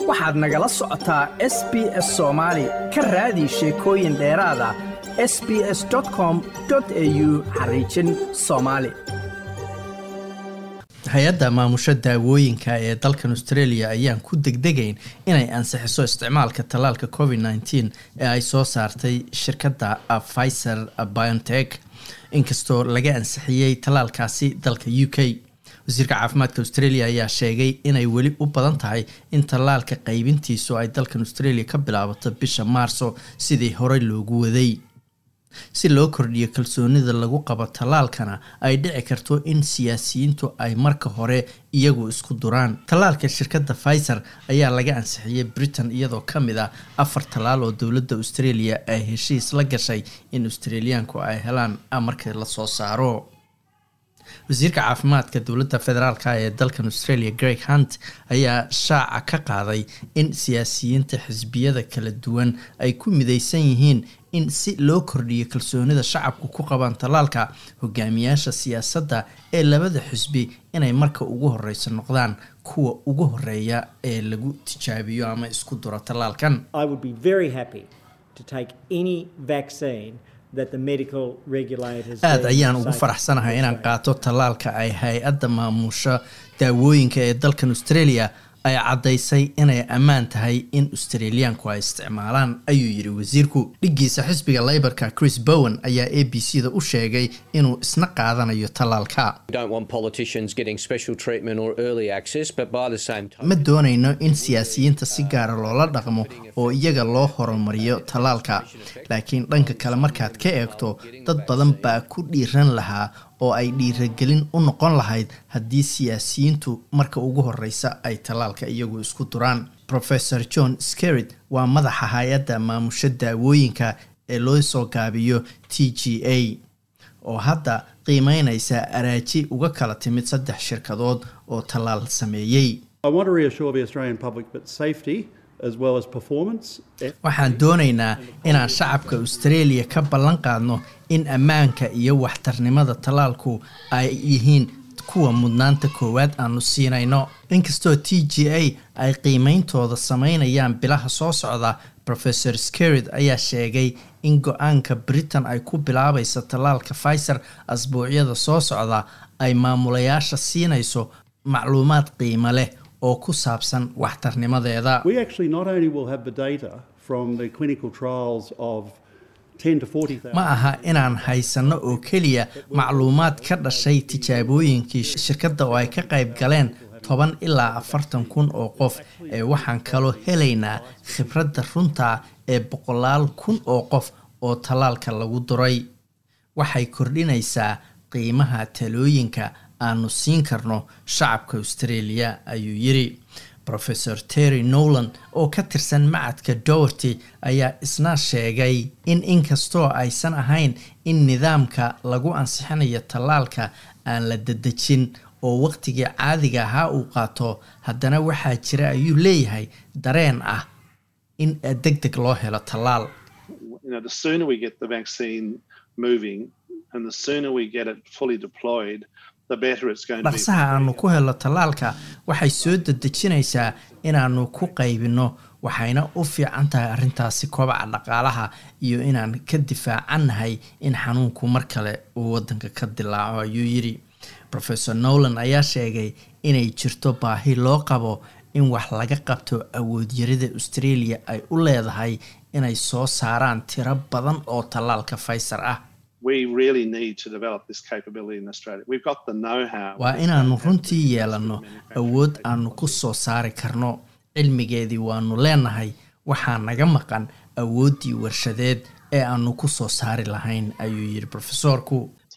waxaad nagala socotaa SBS Soomaali ka raadi sheekooyin dheeraad ah sbs.com.au/Somali. hay-adda maamusha daawooyinka ee dalkan Australia ayaan ku degdegayn inay ansixiso isticmaalka tallaalka COVID-19 ee ay soo saartay shirkadda Pfizer-BioNTech inkastoo laga ansixiyey tallaalkaasi dalka UK. wasiirka caafimaadka Australia ayaa sheegay inay weli u badan tahay in tallaalka qaybintiisu ay dalkan Australia ka bilaabato bisha Maarso sidii hore loogu waday. si loo kordhiyo kalsoonida lagu qabo tallaalkana ay dhici karto in siyaasiyiintu ay marka hore iyagu isku duraan. tallaalka shirkadda Pfizer ayaa laga ansixiyey Britain iyadoo ka mid ah 4 tallaal oo dowladda Australia ay heshiis la gashay in Australiaanku ay helaan marka la soo saaro. wasiirka caafimaadka dowladda federaalka ee dalkan Australia Greg Hunt ayaa shaaca ka qaaday in siyaasiyiinta xisbiyada kala duwan ay ku midaysan yihiin in si loo kordhiyo kalsoonida shacabku ku qabaan tallaalka. hogaamiyaasha siyaasadda ee labada xisbi inay marka ugu horeysa noqdaan kuwa ugu horeeya ee lagu tijaabiyo ama isku duro tallaalkan. I would be very happy to take any vaccine aad ayaan ugu faraxsanahay inaan qaato tallaalka ay hay-adda maamusha daawooyinka ee dalkan Australia ay caddaysay inay ammaan tahay in Australiaanku ay isticmaalaan, ayuu yiri wasiirku. dhigiisa xisbiga Labourka Chris Bowen ayaa ABC-da u sheegay inuu isna qaadanayo tallaalka. ma doonayno in siyaasiyiinta si gaara loola dhaqmo oo iyaga loo horumariyo tallaalka, laakiin dhanka kale markaad ka eegto dad badan baa ku dhiiran lahaa oo ay dhiiragelin u noqon lahayd haddii siyaasiyiintu marka ugu horeysa ay tallaalka iyagu isku duraan. Professor John Skerritt waa madaxa hay-adda maamusha daawooyinka ee loo soo gaabiyo TGA oo hadda qiimeynaysa araaji uga kala timid 3 shirkadood oo tallaal sameeyey. waxaan doonaynaa inaan shacabka Australia ka ballan qaadno in ammaanka iyo waxtarnimada tallaalku ay yihiin kuwa mudnaanta koowaad aanu siinayno. inkastoo TGA ay qiimeyntooda sameynayaan bilaha soo socda, Professor Skerritt ayaa sheegay in go-aanka Britain ay ku bilaabayso tallaalka Pfizer asbuucyada soo socda ay maamulayaasha siinayso macluumaad qiimo leh oo ku saabsan waxtarnimadeeda. ma aha inaan haysano oo keliya macluumaad ka dhashay tijaabooyinkii shirkadda oo ay ka qayb galeen 10 ilaa 40 kun oo qof ee waxaan kaloo helaynaa khibradda runta ee 100 kun oo qof oo tallaalka lagu duray. waxay kordhinaysaa qiimaha talooyinka aanu siin karno shacabka Australia, ayuu yiri. Professor Terry Nolan oo ka tirsan macadka Doherty ayaa isna sheegay in inkastoo aysan ahayn in nidaamka lagu ansixinayo tallaalka aan la dedejin oo waqtigii caadiga ahaa uu qaato, haddana waxaa jira ayuu leeyahay dareen ah in degdeg loo helo tallaal. The sooner we get the vaccine moving and the sooner we get it fully deployed, dhaqsaha aanu ku helo tallaalka waxay soo dedejinaysaa inaanu ku qaybino, waxayna u fiican tahay arrintaasi kobaca dhaqaalaha iyo inaan ka difaacannahay in xanuunku mar kale uu waddanka ka dilaaco, ayuu yiri. Professor Nolan ayaa sheegay inay jirto baahi loo qabo in wax laga qabto awoodyarida Australia ay u leedahay inay soo saaraan tiro badan oo tallaalka Pfizer ah. waa inaanu runtii yeelano awood aanu ku soo saari karno. cilmigeedii waanu leenahay, waxaa naga maqan awooddii warshadeed ee aanu ku soo saari lahayn, ayuu yiri professorku.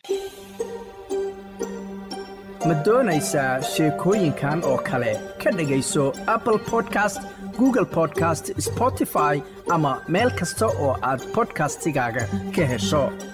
ma doonaysaa sheekooyinkan oo kale ka dhagayso Apple Podcast, Google Podcast, Spotify ama meel kasta oo aad podcastigaaga ka hesho.